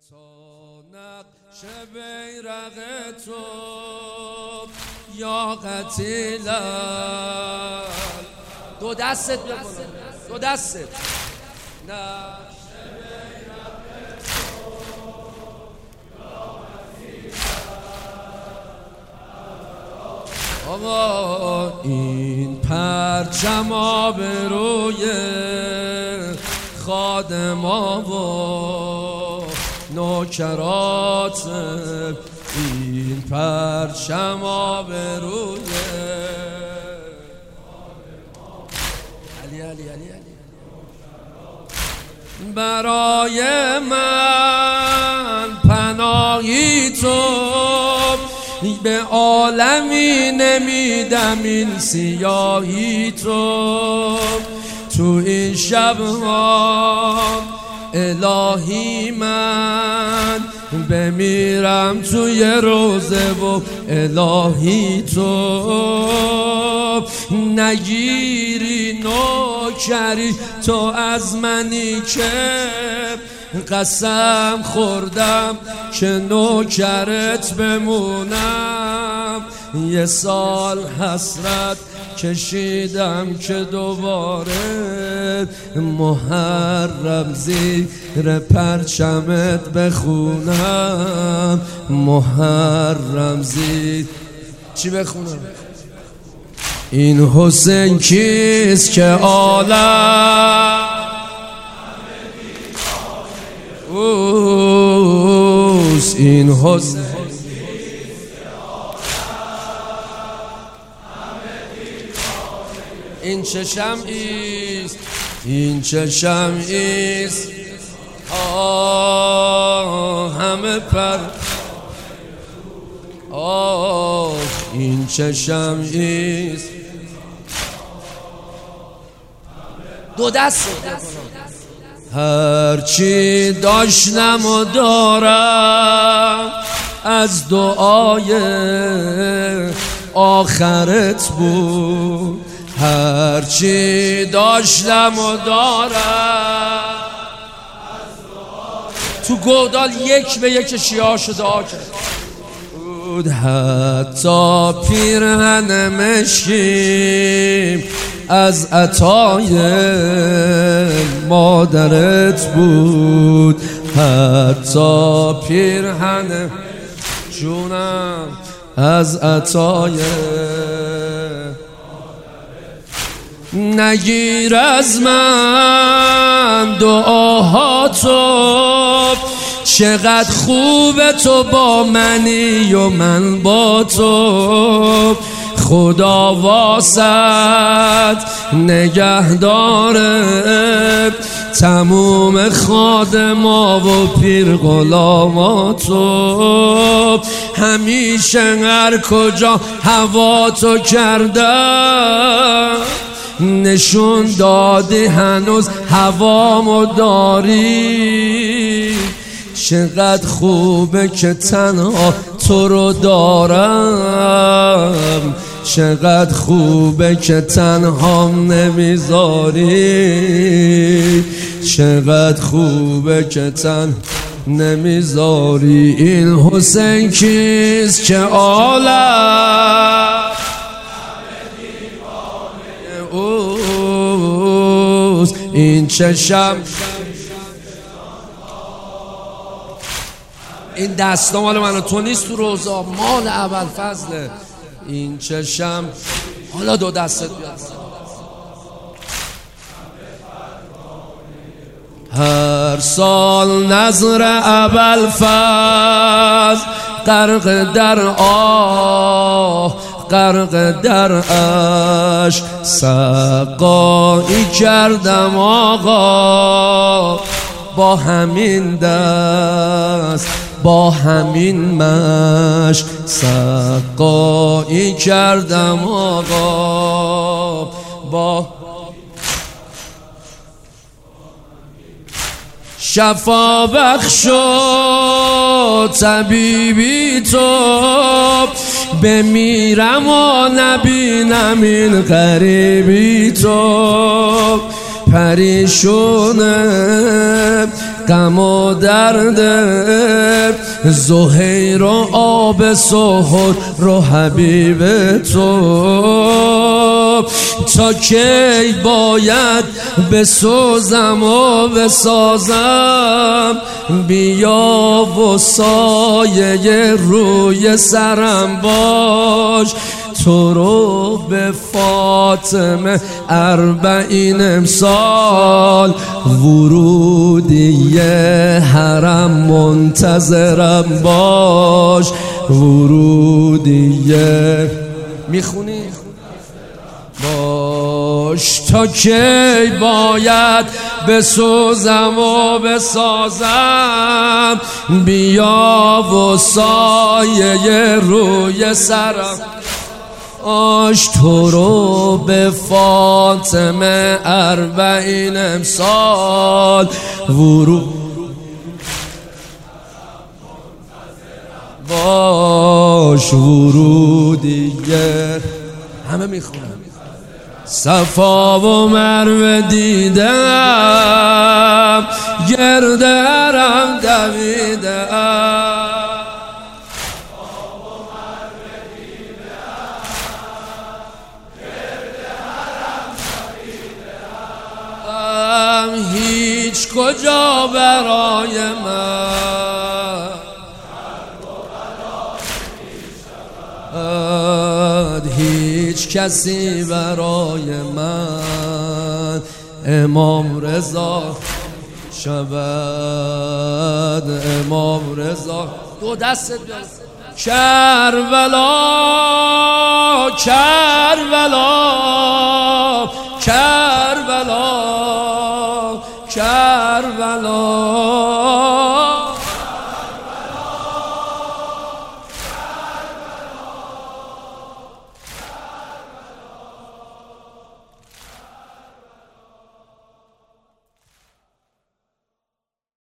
تا نقش بیرق تو یا قتیلم دو دستت بکنم دو دستت نقش بیرق تو یا قتیلم آقا این پرچم آبروی خادما و نوکرات این پرچم آبروی علی برای من پناهی تو به عالمی نمیدم این سیاهی تو این شبها الهی من بمیرم توی روزه و الهی تو نگیری نوکری تو از منی که قسم خوردم که نوکرت بمونم یه سال حسرت کشیدم که دوباره محرم زیر پرچمت بخونم محرم زیر چی بخونم؟ این حسین کیست که عالم اوست این حسین این چه شمعیست این چه شمعیست همه پر این چه شمعیست دو دست هرچی داشتم و دارم از دعای آخرت بود هرچی داشتم و دارم تو گودال یک به یک شیعاشو دعا کرد حتی پیرهن مشکیم از عطای مادرت بود حتی پیرهن جونم از عطای نگیر از من دعاهاتو چقدر خوبه تو با منی و من با تو خدا واسط نگهداره تموم خادما و پیر غلاماتو همیشه هر کجا هوا تو کردم نشون دادی هنوز هوامو داری چقدر خوبه که تنها تو رو دارم چقدر خوبه که تنها نمیذاری چقدر خوبه که نمیذاری این حسین کیست که عالم این چشم این دستا مال من و تو نیست تو روزا مال ابوالفضله این چشم حالا دو دستت بیاد هر سال نظر ابوالفضل غرق در آه غرق در عشق سقایی کردم آقا با همین دست با همین مشک سقایی کردم آقا با شفا بخش و طبیبی تو بمیرم و نبینم این غریبی تو پریشونه غم و درد زهیر و آب سحر رو حبیب تو. تا کی باید بسوزم و بسازم، بیا و سایه روی سرم باش. تو رو به فاطمه 40 امسال، ورودی حرم منتظرم باش. ورودی میخونی؟ باش. تا کی باید بسوزم و بسازم، بیا و سایه روی سرم باش. تو رو به فاطمه 40 امسال، ورود باش. ورودیه همه میخونم. صفا و مروه دیدم، گرد حرم دویدم. هیچ کجا برای من هیچ کسی برای من امام رضا شود. امام رضا دو دست کربلا کربلا کربلا کربلا